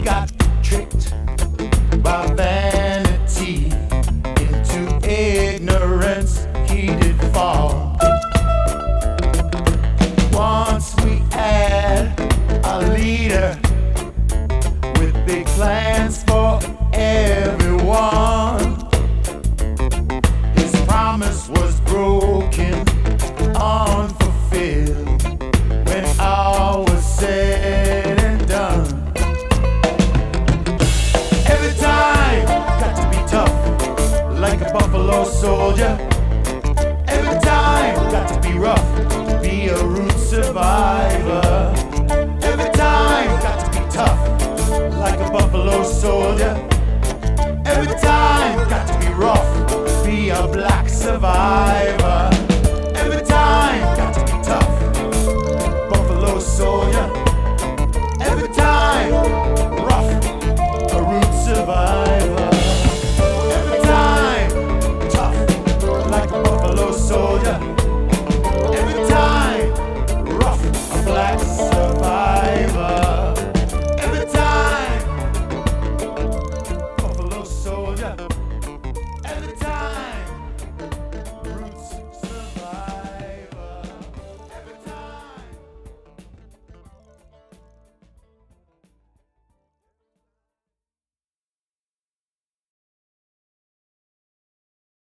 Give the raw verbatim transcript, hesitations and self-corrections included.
He got tricked by vanity, into ignorance he did fall. Once we had a leader with big plans for everyone. His promise was broken, unfulfilled, when all was said and done. Every time, got to be tough, like a buffalo soldier. Every time, got to be rough, to be a root survivor.